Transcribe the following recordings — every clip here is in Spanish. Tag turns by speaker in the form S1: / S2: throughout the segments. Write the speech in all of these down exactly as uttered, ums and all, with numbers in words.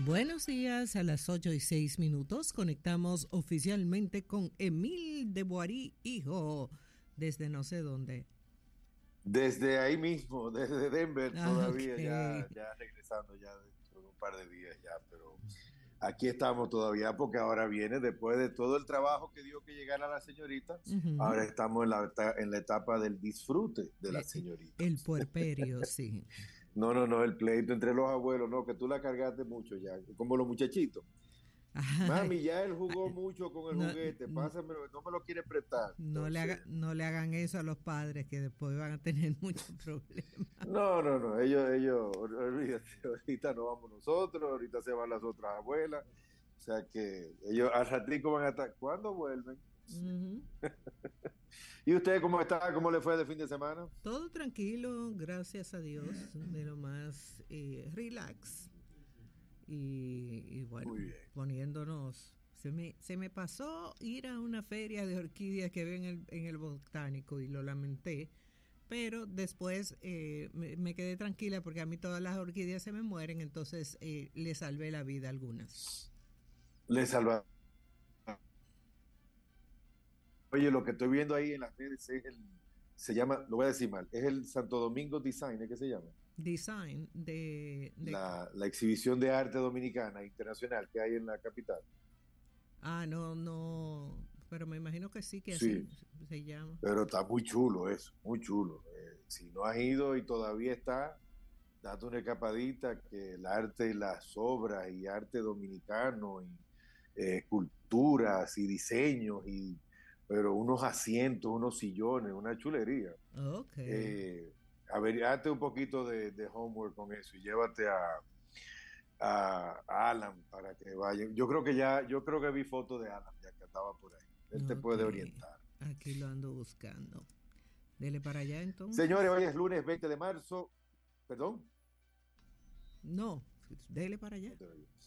S1: Buenos días, a las ocho y seis minutos conectamos oficialmente con Emil de Boirí, hijo, desde no sé dónde.
S2: Desde ahí mismo, desde Denver
S1: Ah,
S2: todavía,
S1: ok.
S2: ya, ya regresando ya dentro de un par de días ya, pero aquí estamos todavía porque ahora viene, después de todo el trabajo que dio que llegara la señorita,
S1: Ujú.
S2: ahora estamos en la, en la etapa del disfrute de la
S1: Eh, eh,
S2: señorita.
S1: El puerperio, sí.
S2: No, no, no, el pleito entre los abuelos, no, que tú la cargaste mucho ya, como los muchachitos.
S1: Ay,
S2: Mami, ya él jugó
S1: ay,
S2: mucho con el
S1: no,
S2: juguete,
S1: n-
S2: pásamelo, no me lo quiere prestar.
S1: no le haga-
S2: Entonces,
S1: no le hagan eso a los padres que después van a tener muchos problemas.
S2: no, no, no, ellos, ellos, olvídate, ahorita no vamos nosotros, ahorita se van las otras abuelas, o sea que ellos al ratico van a estar, ¿cuándo vuelven?
S1: Ujú.
S2: ¿Y usted cómo está? ¿Cómo le fue de fin de semana?
S1: Todo tranquilo, gracias a Dios, de lo más eh, relax. Y, y bueno,
S2: Muy bien.
S1: poniéndonos, se me, se me pasó ir a una feria de orquídeas que había en el, en el botánico y lo lamenté, pero después eh, me, me quedé tranquila porque a mí todas las orquídeas se me mueren, entonces eh, le salvé la vida a algunas.
S2: Le salva. Oye, lo que estoy viendo ahí en las redes es el, se llama, lo voy a decir mal, es el Santo Domingo Design, ¿es que se llama?
S1: Design de, de...
S2: La, la exhibición de arte dominicana internacional que hay en la capital.
S1: Ah, no, no, pero me imagino que sí, que así
S2: Sí,
S1: se llama.
S2: pero está muy chulo eso, muy chulo. Eh, si no has ido y todavía está, date una escapadita que el arte y las obras y arte dominicano y eh, esculturas y diseños y pero unos asientos, unos sillones, una chulería.
S1: Ok.
S2: Eh, a ver, hazte un poquito de, de homework con eso y llévate a, a, a Alan para que vaya. Yo creo que ya, yo creo que vi fotos de Alan ya que estaba por ahí. Él te
S1: Ok,
S2: puede orientar.
S1: aquí lo ando buscando. Dele para allá
S2: Señores,
S1: entonces.
S2: hoy es lunes veinte de marzo. Perdón.
S1: No, dele para allá.
S2: No te oigo.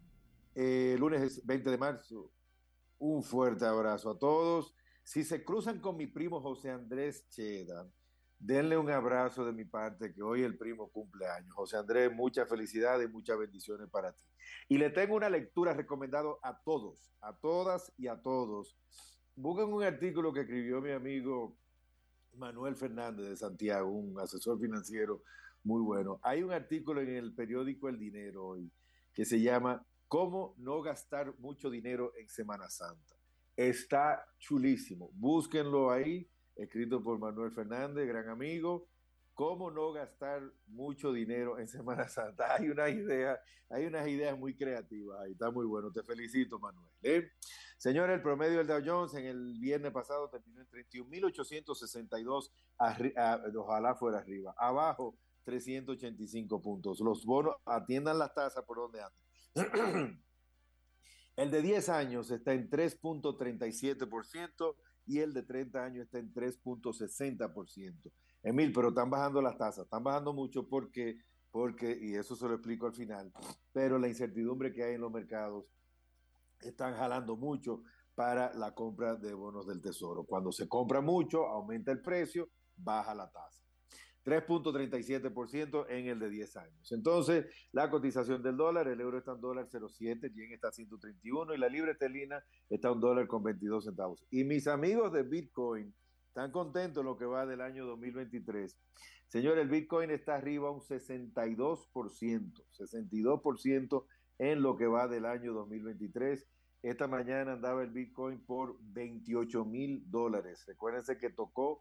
S2: Eh, lunes veinte de marzo. Un fuerte abrazo a todos. Si se cruzan con mi primo José Andrés Cheda, denle un abrazo de mi parte, que hoy el primo cumple años. José Andrés, mucha felicidad y muchas bendiciones para ti. Y le tengo una lectura recomendado a todos, a todas y a todos. Busquen un artículo que escribió mi amigo Manuel Fernández de Santiago, un asesor financiero muy bueno. Hay un artículo en el periódico El Dinero hoy que se llama ¿Cómo no gastar mucho dinero en Semana Santa? Está chulísimo. Búsquenlo ahí, escrito por Manuel Fernández, gran amigo. ¿Cómo no gastar mucho dinero en Semana Santa? Hay una idea, hay unas ideas muy creativas ahí. Está muy bueno. Te felicito, Manuel. ¿eh? Señores, el promedio del Dow Jones en el viernes pasado terminó en treinta y un mil ochocientos sesenta y dos, arri- a- ojalá fuera arriba. Abajo, trescientos ochenta y cinco puntos. Los bonos, atiendan las tasas por donde andan. El de diez años está en tres punto treinta y siete por ciento y el de treinta años está en tres punto sesenta por ciento. Emil, pero están bajando las tasas, están bajando mucho porque, porque, y eso se lo explico al final, pero la incertidumbre que hay en los mercados están jalando mucho para la compra de bonos del tesoro. Cuando se compra mucho, aumenta el precio, baja la tasa. tres punto treinta y siete por ciento en el de diez años. Entonces, la cotización del dólar, el euro está en dólar cero punto siete, el yen está a ciento treinta y uno y la libra esterlina está a un dólar con veintidós centavos. Y mis amigos de Bitcoin están contentos en lo que va del año dos mil veintitrés. Señor, el Bitcoin está arriba un sesenta y dos por ciento, sesenta y dos por ciento en lo que va del año dos mil veintitrés. Esta mañana andaba el Bitcoin por veintiocho mil dólares. Recuérdense que tocó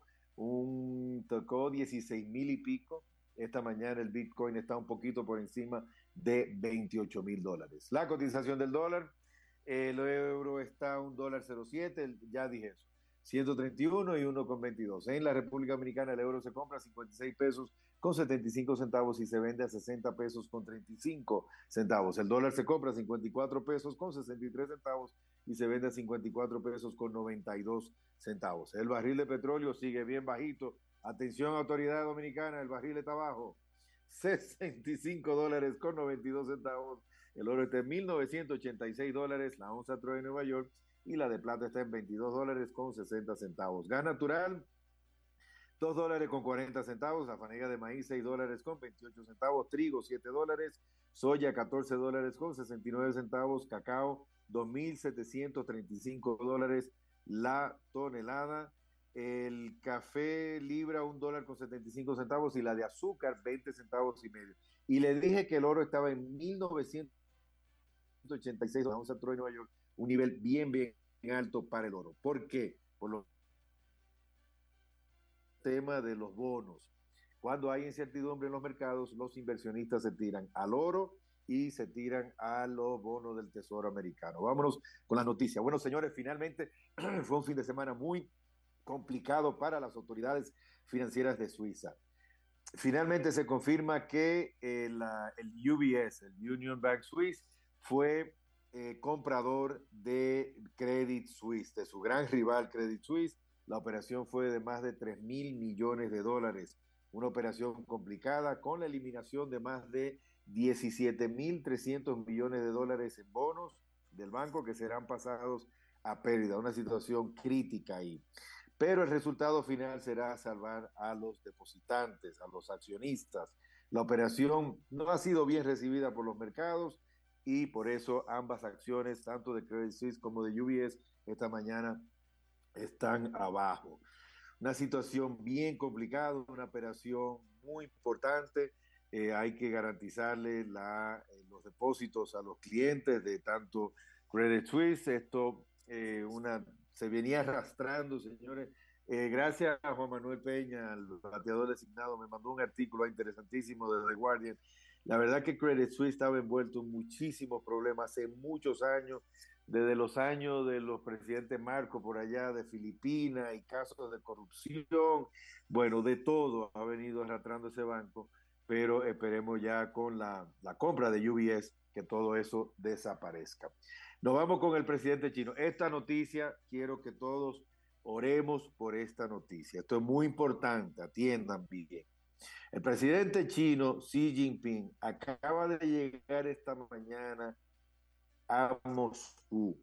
S2: un tocó dieciséis mil y pico. Esta mañana el Bitcoin está un poquito por encima de veintiocho mil dólares. La cotización del dólar, el euro está a un dólar cero punto siete, ya dije eso, ciento treinta y uno y uno con veintidós. En la República Dominicana el euro se compra a cincuenta y seis pesos con setenta y cinco centavos y se vende a sesenta pesos con treinta y cinco centavos. El dólar se compra a cincuenta y cuatro pesos con sesenta y tres centavos y se vende a cincuenta y cuatro pesos con noventa y dos centavos. El barril de petróleo sigue bien bajito. Atención, autoridad dominicana, el barril está bajo. sesenta y cinco dólares con noventa y dos centavos. El oro está en mil novecientos ochenta y seis dólares. La onza Troy en Nueva York y la de plata está en veintidós dólares con sesenta centavos. Gas natural dos dólares con cuarenta centavos, la fanega de maíz seis dólares con veintiocho centavos, trigo siete dólares, soya catorce dólares con sesenta y nueve centavos, cacao dos mil setecientos treinta y cinco dólares la tonelada, el café libra un dólar con setenta y cinco centavos y la de azúcar veinte centavos y medio. Y le dije que el oro estaba en mil novecientos ochenta y seis, la onza Troy Nueva York, un nivel bien, bien alto para el oro. ¿Por qué? Por los temas de los bonos. Cuando hay incertidumbre en los mercados, los inversionistas se tiran al oro y se tiran a los bonos del Tesoro americano. Vámonos con la noticia. Bueno, señores, finalmente fue un fin de semana muy complicado para las autoridades financieras de Suiza. Finalmente se confirma que el, el U B S, el Union Bank Swiss, fue eh, comprador de Credit Suisse, de su gran rival Credit Suisse. La operación fue de más de tres mil millones de dólares, una operación complicada con la eliminación de más de diecisiete mil trescientos millones de dólares en bonos del banco que serán pasados a pérdida, una situación crítica ahí. Pero el resultado final será salvar a los depositantes, a los accionistas. La operación no ha sido bien recibida por los mercados y por eso ambas acciones, tanto de Credit Suisse como de U B S, esta mañana están abajo. Una situación bien complicada, una operación muy importante. Eh, hay que garantizarle la, eh, los depósitos a los clientes de tanto Credit Suisse. Esto eh, una, se venía arrastrando, señores. Eh, gracias a Juan Manuel Peña, el bateador designado, me mandó un artículo interesantísimo de The Guardian. La verdad que Credit Suisse estaba envuelto en muchísimos problemas hace muchos años, desde los años de los presidentes Marcos por allá de Filipinas y casos de corrupción, bueno, de todo ha venido arrastrando ese banco, pero esperemos ya con la, la compra de U B S que todo eso desaparezca. Nos vamos con el presidente chino. Esta noticia, quiero que todos oremos por esta noticia. Esto es muy importante, atiendan bien. El presidente chino Xi Jinping acaba de llegar esta mañana a Moscú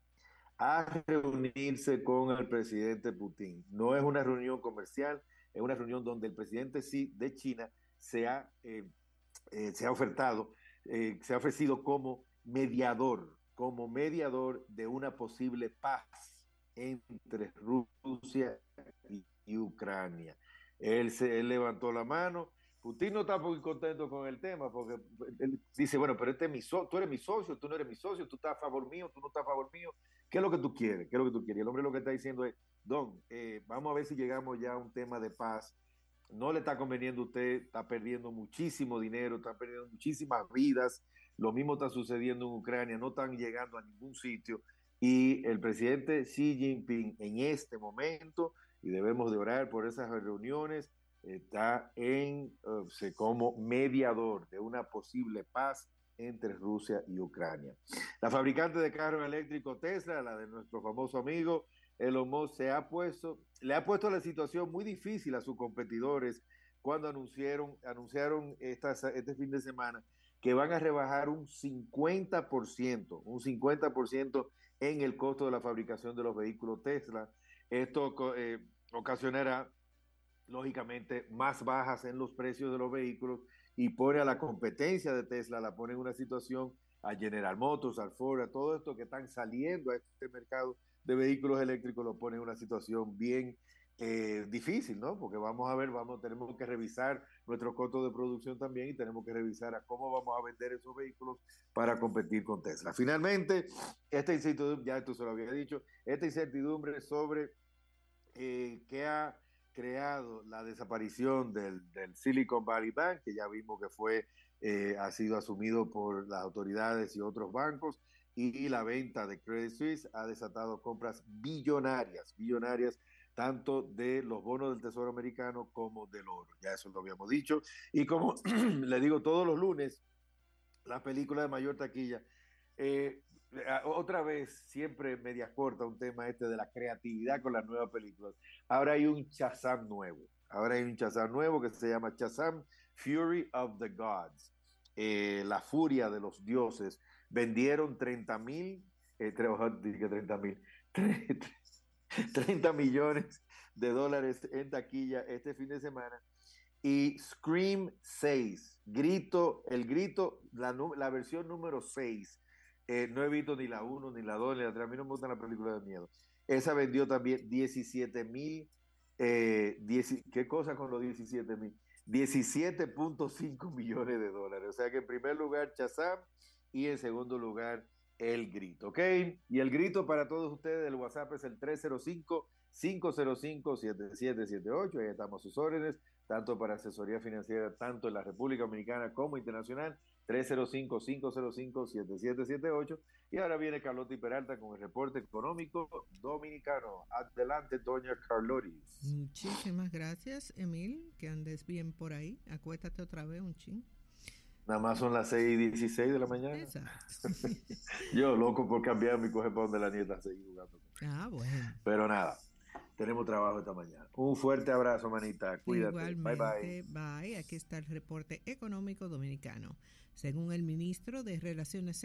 S2: a reunirse con el presidente Putin. No es una reunión comercial, es una reunión donde el presidente Xi de China se ha, eh, eh, se ha ofertado, eh, se ha ofrecido como mediador, como mediador de una posible paz entre Rusia y Ucrania. Él, se, él levantó la mano. Putin no está muy contento con el tema porque él dice, bueno, pero este es mi so tú eres mi socio, tú no eres mi socio, tú estás a favor mío, tú no estás a favor mío. ¿Qué es lo que tú quieres? ¿Qué es lo que tú quieres? Y el hombre lo que está diciendo es, Don, eh, vamos a ver si llegamos ya a un tema de paz. No le está conveniendo a usted, está perdiendo muchísimo dinero, está perdiendo muchísimas vidas. Lo mismo está sucediendo en Ucrania, no están llegando a ningún sitio. Y el presidente Xi Jinping en este momento, y debemos de orar por esas reuniones, está en, uh, como mediador de una posible paz entre Rusia y Ucrania. La fabricante de carros eléctricos Tesla, la de nuestro famoso amigo Elon Musk, se ha puesto, le ha puesto la situación muy difícil a sus competidores cuando anunciaron, anunciaron esta, este fin de semana que van a rebajar un cincuenta por ciento, un cincuenta por ciento en el costo de la fabricación de los vehículos Tesla. Esto eh, ocasionará lógicamente más bajas en los precios de los vehículos y pone a la competencia de Tesla, la pone en una situación a General Motors, al Ford, a todo esto que están saliendo a este mercado de vehículos eléctricos, lo pone en una situación bien eh, difícil, ¿no? Porque vamos a ver, vamos, tenemos que revisar nuestros costos de producción también y tenemos que revisar a cómo vamos a vender esos vehículos para competir con Tesla. Finalmente, esta incertidumbre, ya esto se lo había dicho, esta incertidumbre sobre eh, qué ha creado la desaparición del, del Silicon Valley Bank, que ya vimos que fue, eh, ha sido asumido por las autoridades y otros bancos, y la venta de Credit Suisse ha desatado compras billonarias, billonarias, tanto de los bonos del Tesoro americano como del oro. Ya eso lo habíamos dicho. Y como le digo todos los lunes, la película de mayor taquilla, eh, otra vez, siempre media corta, un tema este de la creatividad con las nuevas películas. Ahora hay un Shazam nuevo. Ahora hay un Shazam nuevo que se llama Shazam Fury of the Gods. Eh, la furia de los dioses. Vendieron treinta mil, eh, treinta mil, treinta millones de dólares en taquilla este fin de semana. Y Scream seis, Grito, el Grito, la, la versión número seis. Eh, no he visto ni la uno, ni la dos, ni la tres. A mí no me gustan las películas de miedo. Esa vendió también diecisiete mil. Eh, ¿Qué cosa con los diecisiete mil? diecisiete punto cinco millones de dólares. O sea que en primer lugar Shazam y en segundo lugar El Grito. ¿Ok? Y el Grito para todos ustedes, el WhatsApp es el tres cero cinco, cinco cero cinco, siete siete siete ocho. Ahí estamos a sus órdenes, tanto para asesoría financiera, tanto en la República Dominicana como internacional. tres cero cinco, cinco cero cinco, siete siete siete ocho. Y ahora viene Carlotti Peralta con el reporte económico dominicano. Adelante, doña Carlotis.
S1: Muchísimas gracias, Emil, que andes bien por ahí. Acuéstate otra vez un chin.
S2: Nada más son las seis y dieciséis de la mañana.
S1: Exacto.
S2: Yo loco por cambiar mi coge para donde la nieta seguir jugando.
S1: Ah, bueno.
S2: Pero nada, tenemos trabajo esta mañana. Un fuerte abrazo, manita. Cuídate.
S1: Igualmente,
S2: bye, bye.
S1: Bye. Aquí está el reporte económico dominicano. Según el ministro de Relaciones